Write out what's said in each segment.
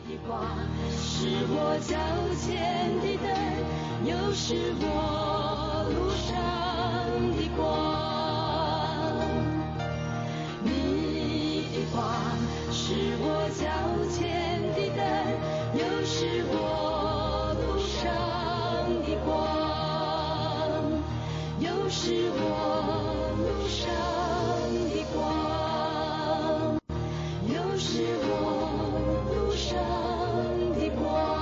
的光，是我脚前的灯，又是我路上的光。你的光是我脚前的灯，又是我路上的光，又是我路上的光，又是我路上的光。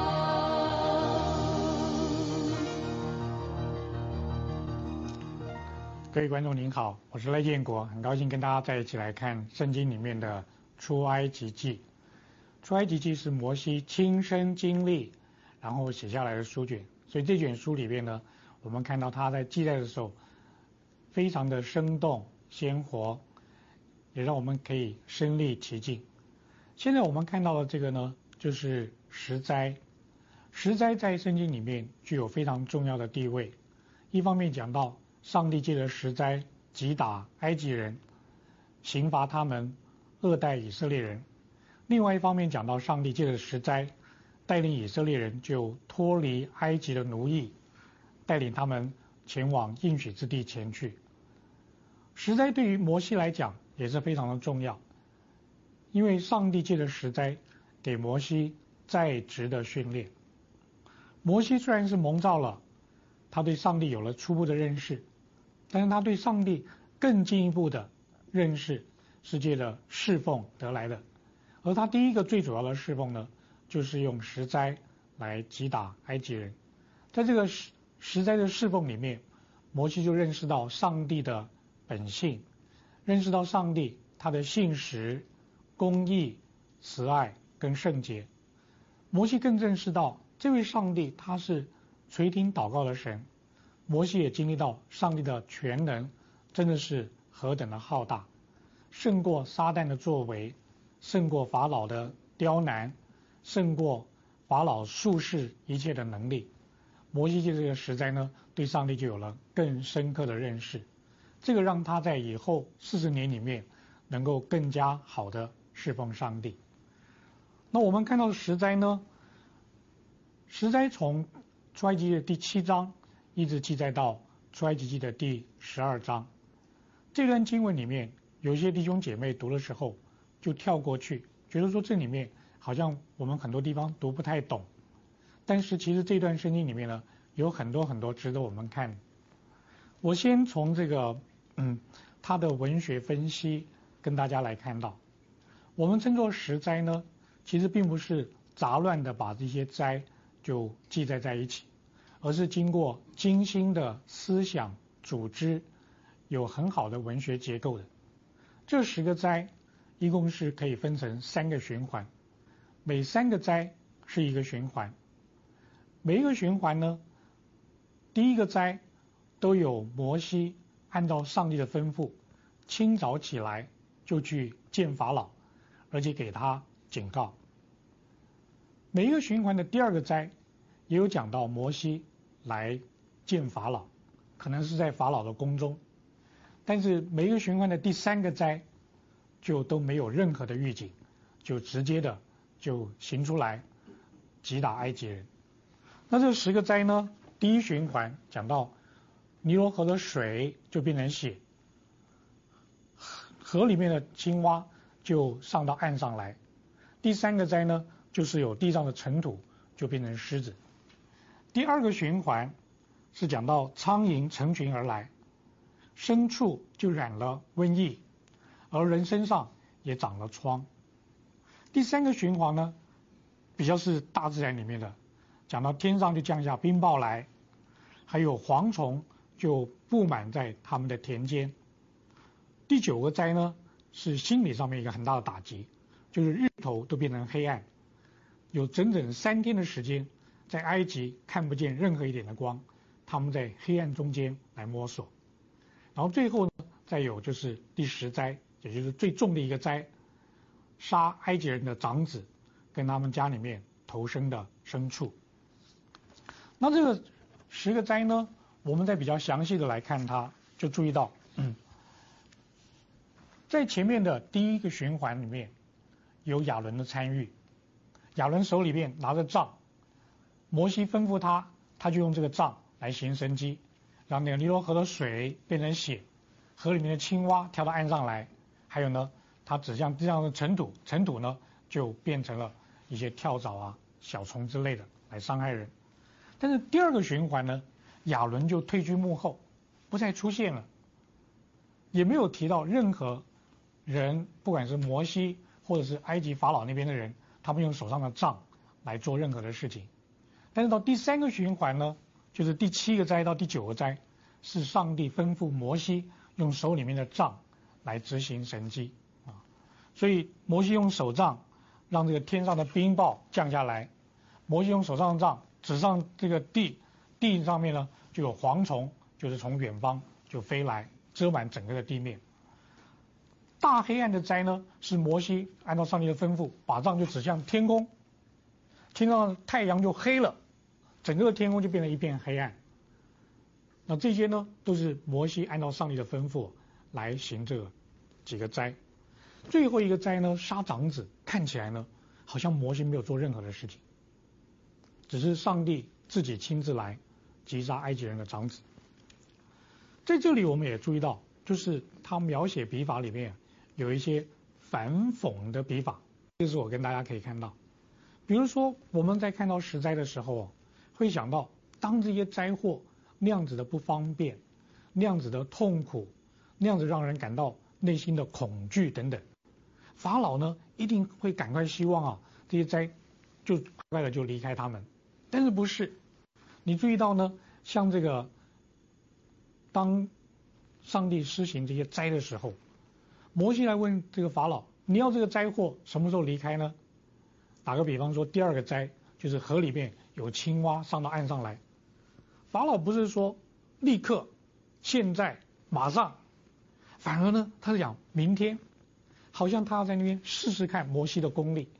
各位观众您好，我是赖建国，很高兴跟大家在一起来看圣经里面的出埃及记。出埃及记是摩西亲身经历然后写下来的书卷，所以这卷书里面呢，我们看到他在记载的时候非常的生动鲜活，也让我们可以身临其境。现在我们看到的这个呢，就是十灾。十灾在圣经里面具有非常重要的地位。一方面讲到上帝借着十灾击打埃及人，刑罚他们，恶待以色列人；另外一方面讲到上帝借着十灾带领以色列人就脱离埃及的奴役，带领他们前往应许之地前去。十灾对于摩西来讲也是非常的重要，因为上帝借着十灾给摩西在职的训练。摩西虽然是蒙召了，他对上帝有了初步的认识，但是他对上帝更进一步的认识是借着侍奉得来的。而他第一个最主要的侍奉呢，就是用十灾来击打埃及人。在这个十灾的侍奉里面，摩西就认识到上帝的本性，认识到上帝他的信实、公义、慈爱跟圣洁。摩西更认识到这位上帝他是垂听祷告的神。摩西也经历到上帝的全能真的是何等的浩大，胜过撒旦的作为，胜过法老的刁难，胜过法老术士一切的能力。摩西借这个十灾呢，对上帝就有了更深刻的认识，这个让他在以后40年里面能够更加好的侍奉上帝。那我们看到的十灾呢，十灾从出埃及记的第7章一直记载到出埃及记的第12章。这段经文里面，有些弟兄姐妹读的时候就跳过去，觉得说这里面好像我们很多地方读不太懂。但是其实这段圣经里面呢，有很多很多值得我们看。我先从这个他的文学分析跟大家来看到，我们称作十灾呢，其实并不是杂乱的把这些灾就记载在一起，而是经过精心的思想组织，有很好的文学结构的。这10个灾一共是可以分成3个循环，每3个灾是一个循环。每一个循环呢，第一个灾都有摩西按照上帝的吩咐，清早起来就去见法老，而且给他警告。每一个循环的第2个灾也有讲到摩西来见法老，可能是在法老的宫中。但是每一个循环的第3个灾就都没有任何的预警，就直接的就行出来击打埃及人。那这10个灾呢，第一循环讲到尼罗河的水就变成血，河里面的青蛙就上到岸上来。第3个灾呢，就是有地上的尘土就变成狮子。第2个循环是讲到苍蝇成群而来，牲畜就染了瘟疫，而人身上也长了疮。第3个循环呢，比较是大自然里面的，讲到天上就降下冰雹来，还有蝗虫就布满在他们的田间。第9个灾呢，是心理上面一个很大的打击，就是日头都变成黑暗，有整整3天的时间，在埃及看不见任何一点的光，他们在黑暗中间来摸索。然后最后呢，再有就是第10灾，也就是最重的一个灾，杀埃及人的长子跟他们家里面投生的牲畜。那这个10个灾呢，我们再比较详细的来看它，就注意到在前面的第一个循环里面有亚伦的参与， 亚伦手里边拿着杖，摩西吩咐他，他就用这个杖来行神迹，让那个尼罗河的水变成血，河里面的青蛙跳到岸上来，还有呢，他指向地上的尘土，尘土呢就变成了一些跳蚤啊、小虫之类的来伤害人。但是第二个循环呢，亚伦就退居幕后，不再出现了，也没有提到任何人，不管是摩西或者是埃及法老那边的人，他们用手上的杖来做任何的事情。但是到第三个循环呢，就是第7个灾到第9个灾，是上帝吩咐摩西用手里面的杖来执行神迹啊。所以摩西用手杖让这个天上的冰雹降下来，摩西用手上的杖指上这个地上面呢就有蝗虫，就是从远方就飞来，遮满整个的地面。大黑暗的灾呢，是摩西按照上帝的吩咐，把杖就指向天空，天上太阳就黑了，整个天空就变成一片黑暗。那这些呢，都是摩西按照上帝的吩咐来行这几个灾。最后一个灾呢，杀长子，看起来呢，好像摩西没有做任何的事情，只是上帝自己亲自来击杀埃及人的长子。在这里我们也注意到，就是他描写笔法里面有一些反讽的笔法，这是我跟大家可以看到。比如说我们在看到10灾的时候，会想到当这些灾祸那样子的不方便，那样子的痛苦，那样子让人感到内心的恐惧等等，法老呢一定会赶快希望这些灾就快的就离开他们。但是不是，你注意到呢，像这个当上帝施行这些灾的时候，摩西来问这个法老，你要这个灾祸什么时候离开呢？打个比方说，第2个灾就是河里面有青蛙上到岸上来，法老不是说立刻、现在、马上，反而呢他是讲明天，好像他要在那边试试看摩西的功力，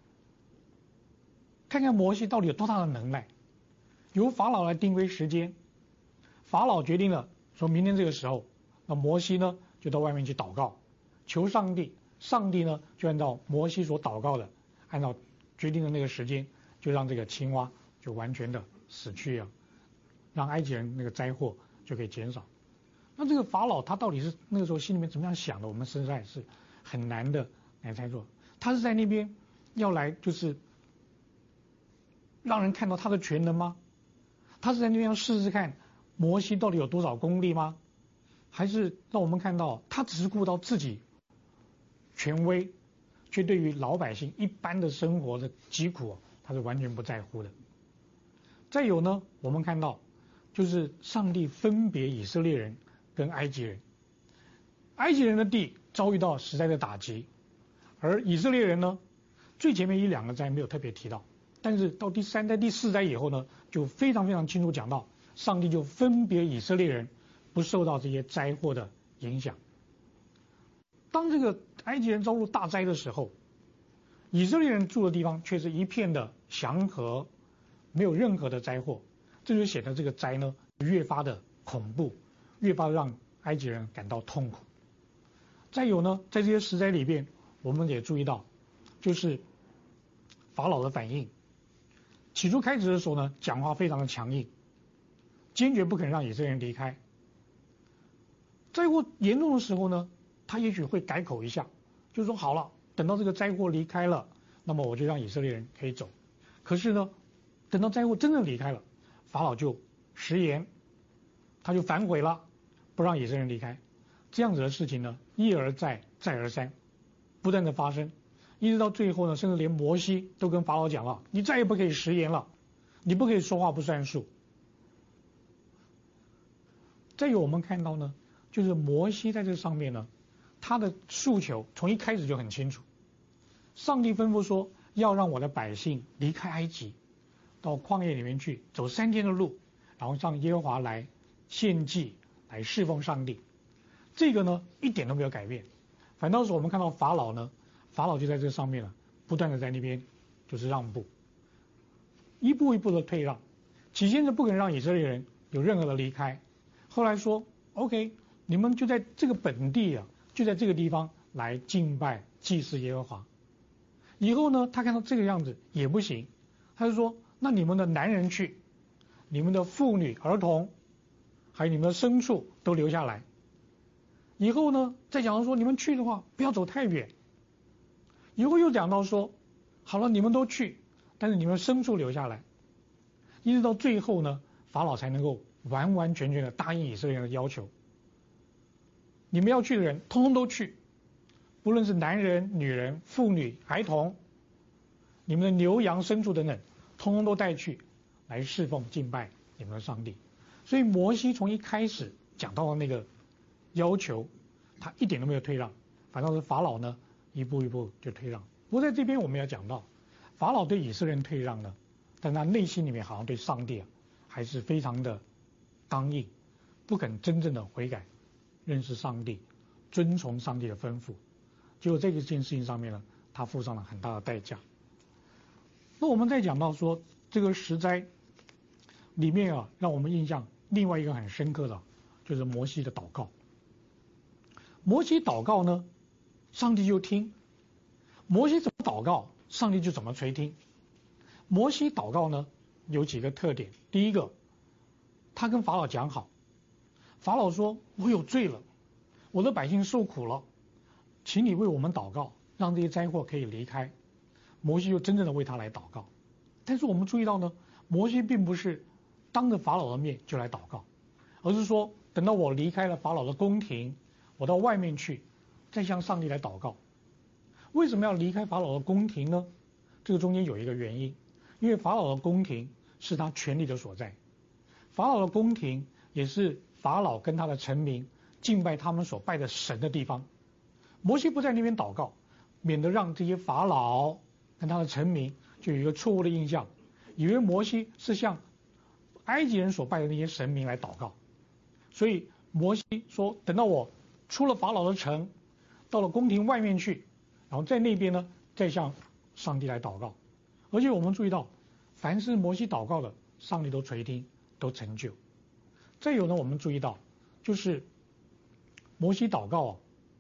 看看摩西到底有多大的能耐。由法老来定规时间，法老决定了说明天这个时候，那摩西呢就到外面去祷告，求上帝，上帝呢就按照摩西所祷告的，按照决定的那个时间，就让这个青蛙就完全的死去啊，让埃及人那个灾祸就可以减少。那这个法老他到底是那个时候心里面怎么样想的，我们实在是很难的来猜测。他是在那边要来就是让人看到他的全能吗？他是在那边要试试看摩西到底有多少功力吗？还是让我们看到他只是顾到自己权威，却对于老百姓一般的生活的疾苦他是完全不在乎的。再有呢，我们看到就是上帝分别以色列人跟埃及人，埃及人的地遭遇到实在的打击，而以色列人呢，最前面1、2个灾没有特别提到，但是到第3灾、第4灾以后呢，就非常非常清楚讲到，上帝就分别以色列人不受到这些灾祸的影响。当这个埃及人遭入大灾的时候，以色列人住的地方却是一片的祥和，没有任何的灾祸，这就显得这个灾呢越发的恐怖，越发让埃及人感到痛苦。再有呢，在这些10灾里边，我们也注意到，就是法老的反应。起初开始的时候呢，讲话非常的强硬，坚决不肯让以色列人离开。灾祸严重的时候呢，他也许会改口一下，就是说好了，等到这个灾祸离开了，那么我就让以色列人可以走。可是呢，等到灾祸真正离开了，法老就食言，他就反悔了，不让以色列人离开。这样子的事情呢，一而再，再而三，不断的发生，一直到最后呢，甚至连摩西都跟法老讲了，你再也不可以食言了，你不可以说话不算数。再有我们看到呢，就是摩西在这上面呢，他的诉求从一开始就很清楚，上帝吩咐说要让我的百姓离开埃及，到旷野里面去走3天的路，然后上耶和华来献祭，来侍奉上帝。这个呢一点都没有改变，反倒是我们看到法老呢，法老就在这上面了，不断的在那边就是让步，一步一步的退让。起先是不肯让以色列人有任何的离开，后来说 OK， 你们就在这个本地就在这个地方来敬拜祭祀耶和华。 以后呢，他看到这个样子也不行，他就说：那你们的男人去，你们的妇女、儿童，还有你们的牲畜都留下来。以后呢，再讲到说你们去的话，不要走太远。以后又讲到说，好了，你们都去，但是你们牲畜留下来。一直到最后呢，法老才能够完完全全的答应以色列人的要求。你们要去的人，通通都去，不论是男人、女人、妇女、孩童，你们的牛羊牲畜等等，通通都带去，来侍奉敬拜你们的上帝。所以摩西从一开始讲到的那个要求，他一点都没有退让，反倒是法老呢一步一步就退让。不过在这边我们要讲到，法老对以色列人退让呢，但他内心里面好像对上帝还是非常的刚硬，不肯真正的悔改，认识上帝，遵从上帝的吩咐。结果这件事情上面呢，他付上了很大的代价。那我们再讲到说这个十灾里面让我们印象另外一个很深刻的，就是摩西的祷告。摩西祷告呢，上帝就听；摩西怎么祷告，上帝就怎么垂听。摩西祷告呢，有几个特点。第一个，他跟法老讲好，法老说：“我有罪了，我的百姓受苦了，请你为我们祷告，让这些灾祸可以离开。”摩西就真正的为他来祷告。但是我们注意到呢，摩西并不是当着法老的面就来祷告，而是说等到我离开了法老的宫廷，我到外面去，再向上帝来祷告。为什么要离开法老的宫廷呢？这个中间有一个原因，因为法老的宫廷是他权力的所在，法老的宫廷也是法老跟他的臣民敬拜他们所拜的神的地方。摩西不在那边祷告，免得让这些法老跟他的臣民就有一个错误的印象，以为摩西是向埃及人所拜的那些神明来祷告。所以摩西说，等到我出了法老的城，到了宫廷外面去，然后在那边呢，再向上帝来祷告。而且我们注意到，凡是摩西祷告的，上帝都垂听，都成就。再有呢，我们注意到，就是摩西祷告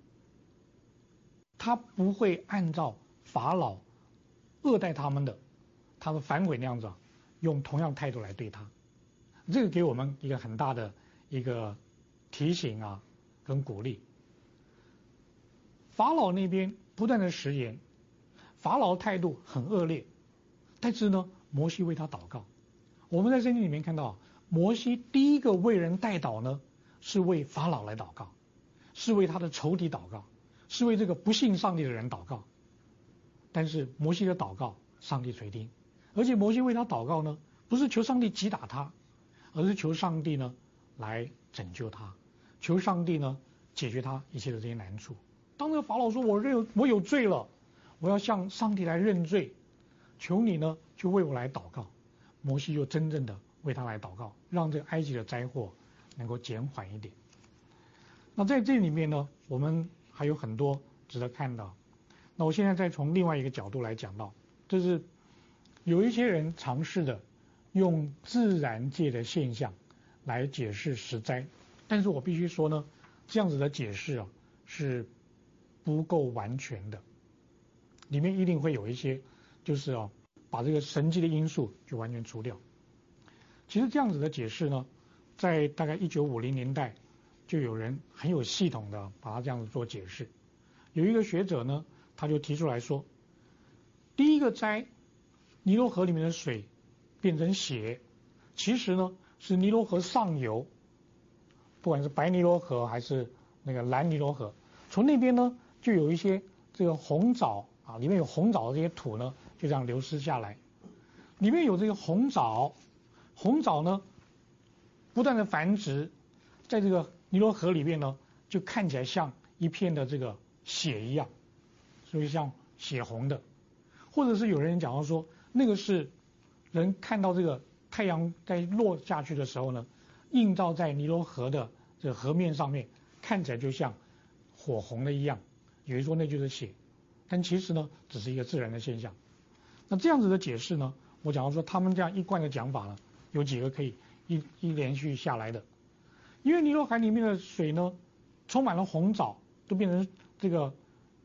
他不会按照法老恶待他们的反悔那样子用同样态度来对他。这个给我们一个很大的一个提醒跟鼓励。法老那边不断的食言，法老的态度很恶劣，但是呢，摩西为他祷告。我们在圣经里面看到，摩西第一个为人代祷呢，是为法老来祷告，是为他的仇敌祷告，是为这个不信上帝的人祷告。但是摩西的祷告，上帝垂听，而且摩西为他祷告呢，不是求上帝击打他，而是求上帝呢来拯救他，求上帝呢解决他一切的这些难处。当这个法老说我有罪了，我要向上帝来认罪，求你呢就为我来祷告。摩西就真正的为他来祷告，让这个埃及的灾祸能够减缓一点。那在这里面呢，我们还有很多值得看到。那我现在再从另外一个角度来讲到，就是有一些人尝试的用自然界的现象来解释十灾，但是我必须说呢，这样子的解释是不够完全的，里面一定会有一些就是把这个神迹的因素就完全除掉。其实这样子的解释呢，在大概1950年代就有人很有系统的把它这样子做解释。有一个学者呢，他就提出来说，第一个灾，尼罗河里面的水变成血，其实呢是尼罗河上游，不管是白尼罗河还是那个蓝尼罗河，从那边呢就有一些这个红藻里面有红藻的这些土呢，就这样流失下来。里面有这个红藻，红藻呢不断的繁殖，在这个尼罗河里面呢，就看起来像一片的这个血一样，所以像血红的。或者是有人讲到说，那个是人看到这个太阳在落下去的时候呢，映照在尼罗河的这个河面上面，看起来就像火红的一样，有人说那就是血，但其实呢只是一个自然的现象。那这样子的解释呢，我讲到说他们这样一贯的讲法呢，有几个可以一连续下来的。因为尼罗海里面的水呢充满了红藻，都变成这个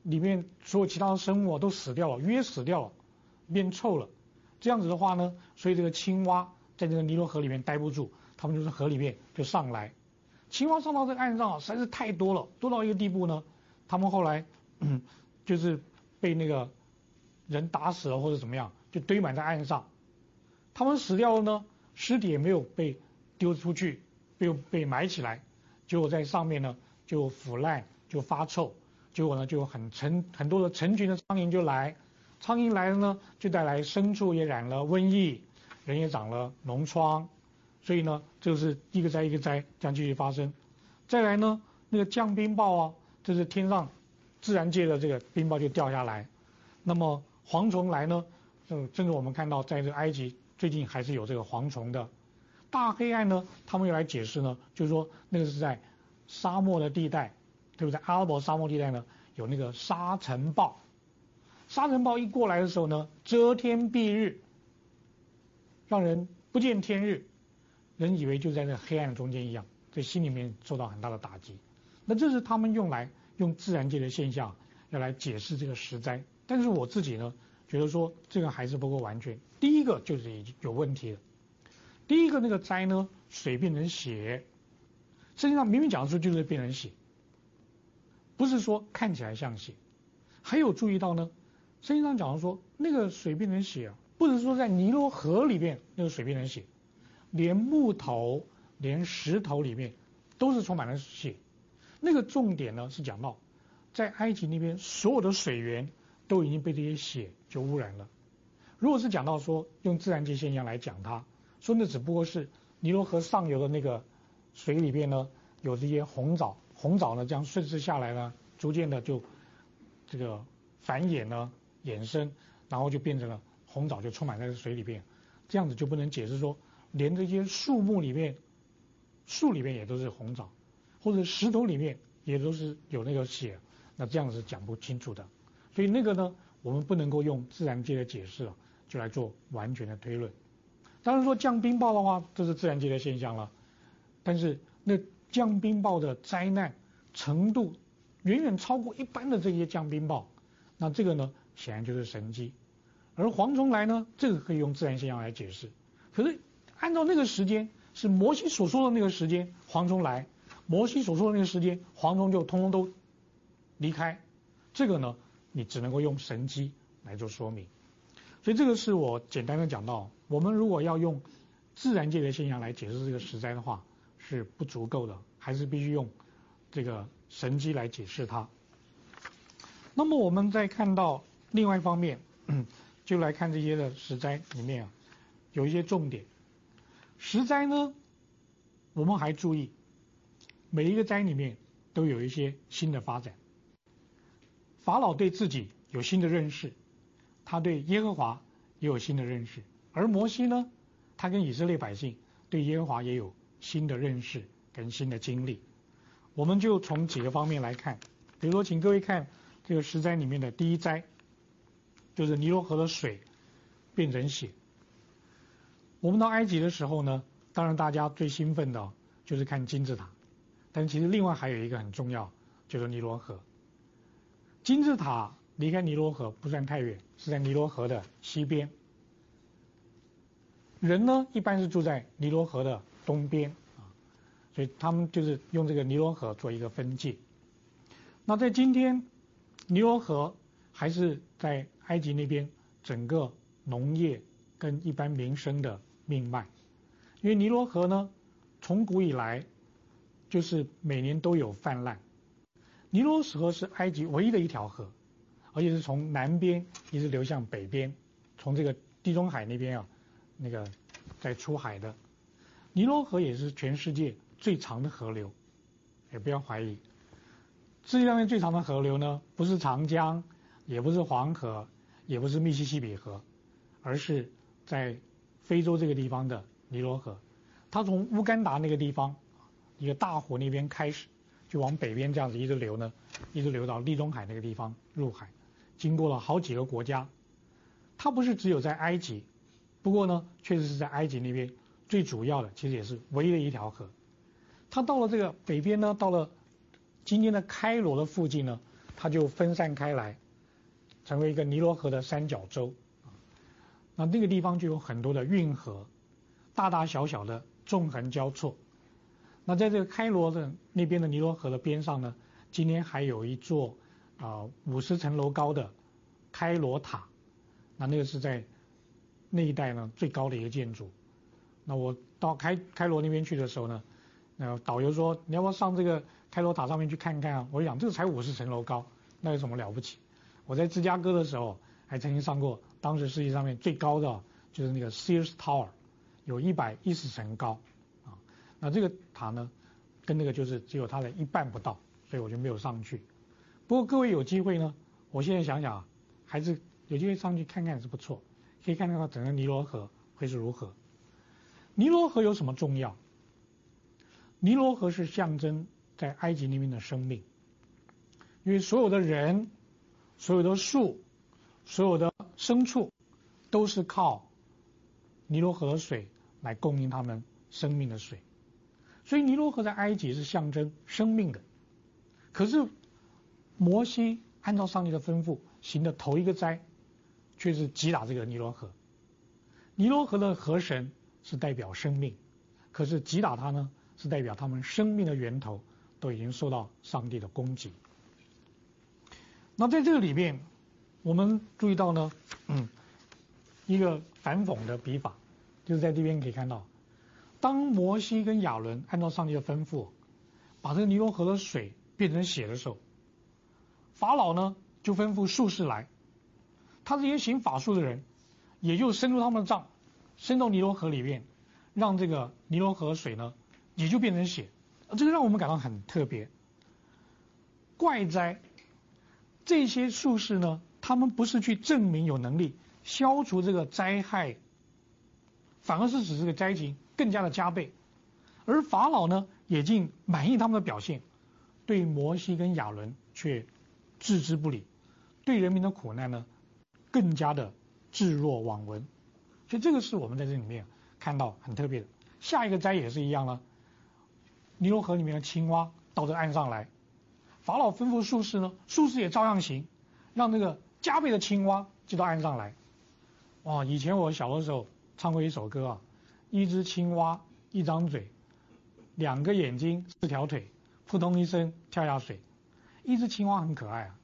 里面所有其他的生物都死掉了，鱼也死掉了，变臭了。这样子的话呢，所以这个青蛙在这个尼罗河里面待不住，它们就是河里面就上来。青蛙上到这个岸上实在是太多了，多到一个地步呢，他们后来就是被那个人打死了或者怎么样，就堆满在岸上。他们死掉了呢，尸体也没有被丢出去，被埋起来，结果在上面呢就腐烂，就发臭，结果呢就有很多的成群的苍蝇就来，苍蝇来了呢就带来牲畜也染了瘟疫，人也长了脓疮，所以呢这是一个灾一个灾这样继续发生。再来呢那个降冰雹啊，这是天上自然界的这个冰雹就掉下来，那么蝗虫来呢，甚至我们看到在这个埃及最近还是有这个蝗虫的。大黑暗呢，他们又来解释呢，就是说那个是在沙漠的地带，对不对？阿拉伯沙漠地带呢有那个沙尘暴，沙尘暴一过来的时候呢，遮天蔽日，让人不见天日，人以为就在那黑暗中间一样，在心里面受到很大的打击。那这是他们用自然界的现象要来解释这个十灾，但是我自己呢觉得说这个还是不够完全。第一个就是已经有问题了。第一个那个灾呢，水变成血，圣经上明明讲说就是变成血，不是说看起来像血。还有注意到呢，圣经上讲说那个水变成血啊，不是说在尼罗河里面那个水变成血，连木头、连石头里面都是充满了血。那个重点呢是讲到，在埃及那边所有的水源都已经被这些血就污染了。如果是讲到说用自然界现象来讲它，说那只不过是尼罗河上游的那个水里边呢有这些红藻，红藻呢这样顺势下来呢，逐渐的就这个繁衍呢衍生，然后就变成了红藻就充满在水里边，这样子就不能解释说连这些树木里面、树里面也都是红藻，或者石头里面也都是有那个血，那这样是讲不清楚的。所以那个呢，我们不能够用自然界的解释就来做完全的推论。当然说降冰雹的话，这是自然界的现象了，但是那降冰雹的灾难程度远远超过一般的这些降冰雹，那这个呢显然就是神迹。而蝗虫来呢，这个可以用自然现象来解释。可是按照那个时间是摩西所说的那个时间，蝗虫来，摩西所说的那个时间，蝗虫就通通都离开，这个呢你只能够用神迹来做说明。所以这个是我简单的讲到，我们如果要用自然界的现象来解释这个十灾的话是不足够的，还是必须用这个神迹来解释它。那么我们再看到另外一方面，就来看这些的十灾里面有一些重点。十灾呢，我们还注意每一个灾里面都有一些新的发展。法老对自己有新的认识，他对耶和华也有新的认识，而摩西呢，他跟以色列百姓对耶和华也有新的认识跟新的经历。我们就从几个方面来看，比如说请各位看这个十灾里面的第一灾，就是尼罗河的水变成血。我们到埃及的时候呢，当然大家最兴奋的就是看金字塔，但其实另外还有一个很重要，就是尼罗河。金字塔离开尼罗河不算太远，是在尼罗河的西边。人呢一般是住在尼罗河的东边所以他们就是用这个尼罗河做一个分界。那在今天，尼罗河还是在埃及那边整个农业跟一般民生的命脉，因为尼罗河呢从古以来就是每年都有泛滥。尼罗河是埃及唯一的一条河，而且是从南边一直流向北边，从这个地中海那边那个在出海的。尼罗河也是全世界最长的河流，也不要怀疑。世界上面最长的河流呢，不是长江，也不是黄河，也不是密西西比河，而是在非洲这个地方的尼罗河。它从乌干达那个地方一个大湖那边开始，就往北边这样子一直流呢，一直流到地中海那个地方入海，经过了好几个国家。它不是只有在埃及，不过呢，确实是在埃及那边最主要的，其实也是唯一的一条河。它到了这个北边呢，到了今天的开罗的附近呢， 它就分散开来，成为一个尼罗河的三角洲。那个地方就有很多的运河，大大小小的纵横交错。那在这个开罗的那边的尼罗河的边上呢，今天还有一座50层楼高的开罗塔。那个是在那一带呢最高的一个建筑。那我到开罗那边去的时候呢，导游说你要不要上这个开罗塔上面去看看啊？我想这个才50层楼高，那有什么了不起？我在芝加哥的时候还曾经上过，当时世界上面最高的就是那个 Sears Tower， 有110层高啊。那这个塔呢，跟那个就是只有它的一半不到，所以我就没有上去。不过各位有机会呢，我现在想想还是有机会上去看看是不错，可以看看整个尼罗河会是如何。尼罗河有什么重要？尼罗河是象征在埃及那边的生命，因为所有的人、所有的树、所有的牲畜都是靠尼罗河的水来供应他们生命的水，所以尼罗河在埃及是象征生命的。可是摩西按照上帝的吩咐行的头一个灾，却是击打这个尼罗河。尼罗河的河神是代表生命，可是击打它呢，是代表他们生命的源头都已经受到上帝的攻击。那在这个里面，我们注意到呢，一个反讽的笔法，就是在这边可以看到，当摩西跟亚伦按照上帝的吩咐，把这个尼罗河的水变成血的时候，法老呢就吩咐术士来，他这些行法术的人，也就伸出他们的杖，伸到尼罗河里面，让这个尼罗河水呢也就变成血。这个让我们感到很特别。怪哉，这些术士呢，他们不是去证明有能力消除这个灾害，反而是使这个灾情更加的加倍。而法老呢，也竟满意他们的表现，对摩西跟亚伦却置之不理，对人民的苦难呢，更加的置若罔闻。所以这个是我们在这里面看到很特别的。下一个灾也是一样了，尼罗河里面的青蛙到这岸上来，法老吩咐术士呢，术士也照样行，让这个加倍的青蛙就到岸上来。哇，以前我小的时候唱过一首歌啊，一只青蛙，一张嘴，2个眼睛，4条腿，扑通一声跳下水。一只青蛙很可爱啊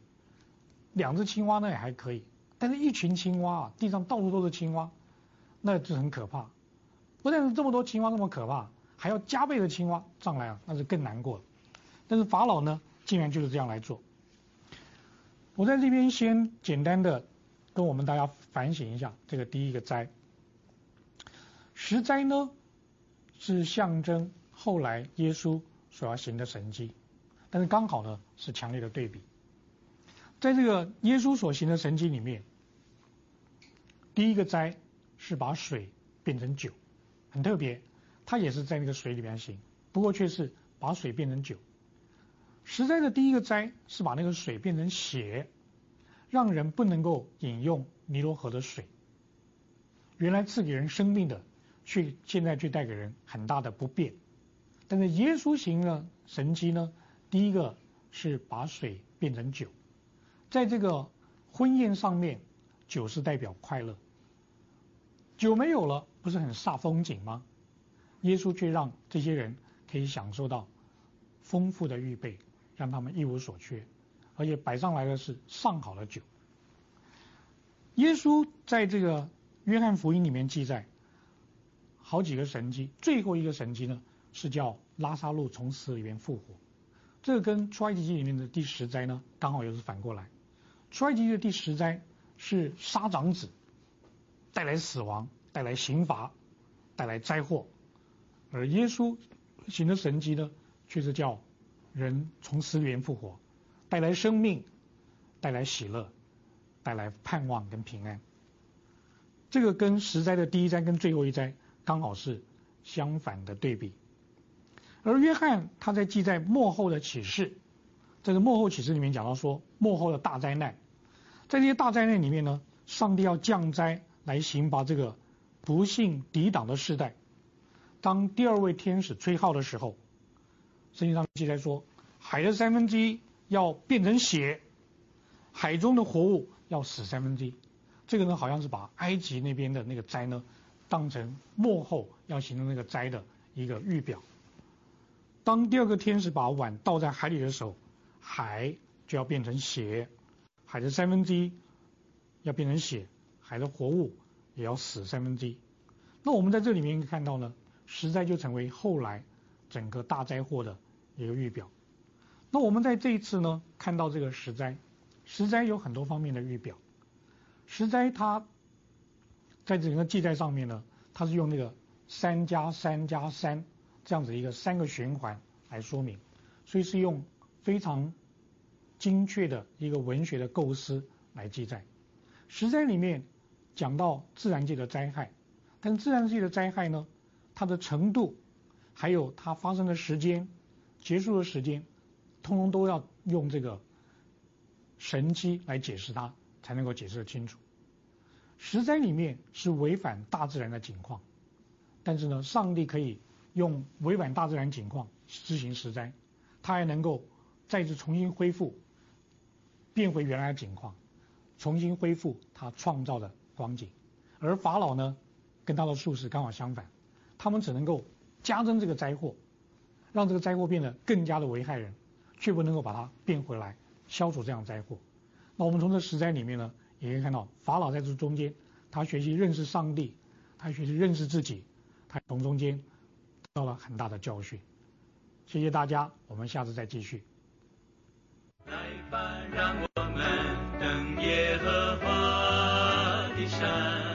，2只青蛙呢也还可以，但是一群青蛙啊，地上到处都是青蛙，那就很可怕。不但是这么多青蛙那么可怕，还要加倍的青蛙上来啊，那是更难过了。但是法老呢，竟然就是这样来做。我在这边先简单的跟我们大家反省一下这个第一个灾。10灾呢，是象征后来耶稣所要行的神迹，但是刚好呢是强烈的对比。在这个耶稣所行的神迹里面，第一个灾是把水变成酒，很特别，他也是在那个水里面行，不过却是把水变成酒。10灾的第一个灾是把那个水变成血，让人不能够饮用尼罗河的水。原来赐给人生命的，现在却带给人很大的不便。但是耶稣行的神迹呢，第一个是把水变成酒，在这个婚宴上面，酒是代表快乐，酒没有了，不是很煞风景吗？耶稣却让这些人可以享受到丰富的预备，让他们一无所缺，而且摆上来的是上好的酒。耶稣在这个约翰福音里面记载好几个神迹，最后一个神迹呢是叫拉撒路从死里面复活。这个跟出埃及记里面的第10灾呢刚好又是反过来。出埃及记的第10灾是杀长子，带来死亡，带来刑罚，带来灾祸，而耶稣行的神迹呢却是叫人从死里面复活，带来生命，带来喜乐，带来盼望跟平安。这个跟10灾的第1灾跟最后一灾刚好是相反的对比。而约翰他在记载末后的启示，这个末后启示里面讲到说，末后的大灾难，在这些大灾难里面呢，上帝要降灾来刑罚这个不幸抵挡的世代。当第2位天使吹号的时候，圣经上记载说，海的1/3要变成血， 海中的活物要死1/3。这个呢，好像是把埃及那边的那个灾呢，当成末后要形成那个灾的一个预表。当第二个天使把碗倒在海里的时候，海就要变成血，海的1/3要变成血，海的活物也要死1/3。那我们在这里面看到呢，十灾就成为后来整个大灾祸的一个预表。那我们在这一次呢，看到这个十灾，十灾有很多方面的预表。十灾它在整个记载上面呢，它是用那个3+3+3这样子一个3个循环来说明，所以是用非常精确的一个文学的构思来记载。十灾里面讲到自然界的灾害，但自然界的灾害呢，它的程度，还有它发生的时间、结束的时间，通通都要用这个神迹来解释它，才能够解释得清楚。十灾里面是违反大自然的景况，但是呢，上帝可以用违反大自然景况施行十灾，他还能够再次重新恢复，变回原来的景况，重新恢复他创造的光景。而法老呢，跟他的术士刚好相反，他们只能够加增这个灾祸，让这个灾祸变得更加的危害人，却不能够把它变回来，消除这样的灾祸。那我们从这十灾里面呢，也可以看到法老在这中间，他学习认识上帝，他学习认识自己，他从中间得到了很大的教训。谢谢大家，我们下次再继续。 来吧，让我们登耶和华的山。